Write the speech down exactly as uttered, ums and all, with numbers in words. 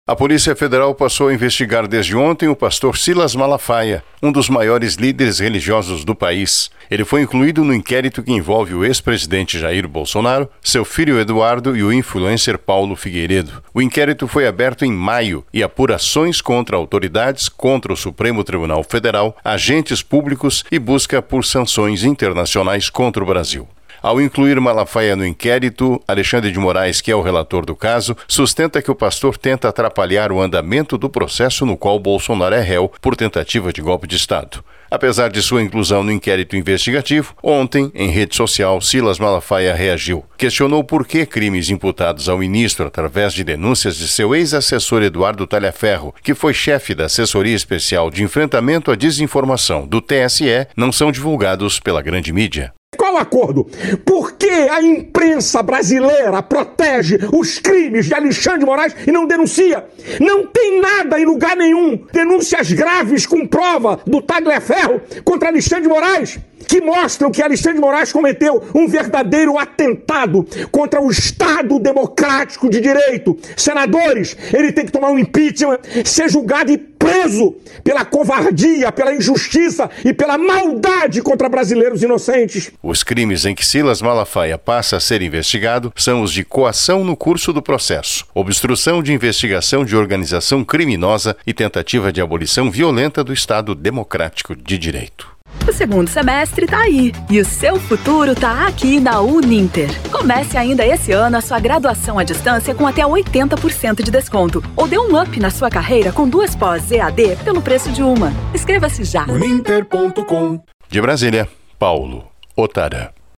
A Polícia Federal passou a investigar desde ontem o pastor Silas Malafaia, um dos maiores líderes religiosos do país. Ele foi incluído no inquérito que envolve o ex-presidente Jair Bolsonaro, seu filho Eduardo e o influencer Paulo Figueiredo. O inquérito foi aberto em maio e apura ações contra autoridades, contra o Supremo Tribunal Federal, agentes públicos e busca por sanções internacionais contra o Brasil. Ao incluir Malafaia no inquérito, Alexandre de Moraes, que é o relator do caso, sustenta que o pastor tenta atrapalhar o andamento do processo no qual Bolsonaro é réu por tentativa de golpe de Estado. Apesar de sua inclusão no inquérito investigativo, ontem, em rede social, Silas Malafaia reagiu. Questionou por que crimes imputados ao ministro através de denúncias de seu ex-assessor Eduardo Talhaferro, que foi chefe da Assessoria Especial de Enfrentamento à Desinformação do T S E, não são divulgados pela grande mídia. Qual acordo? Por que a imprensa brasileira protege os crimes de Alexandre de Moraes e não denuncia? Não tem nada em lugar nenhum. Denúncias graves com prova do Talhaferro contra Alexandre de Moraes, que mostram que Alexandre de Moraes cometeu um verdadeiro atentado contra o Estado democrático de direito. Senadores, ele tem que tomar um impeachment, ser julgado e preso pela covardia, pela injustiça e pela maldade contra brasileiros inocentes. Os crimes em que Silas Malafaia passa a ser investigado são os de coação no curso do processo, obstrução de investigação de organização criminosa e tentativa de abolição violenta do Estado democrático de direito. O segundo semestre tá aí e o seu futuro tá aqui na Uninter. Comece ainda esse ano a sua graduação à distância com até oitenta por cento de desconto ou dê um up na sua carreira com duas pós E A D pelo preço de uma. Inscreva-se já. uninter ponto com. De Brasília, Paulo Otara.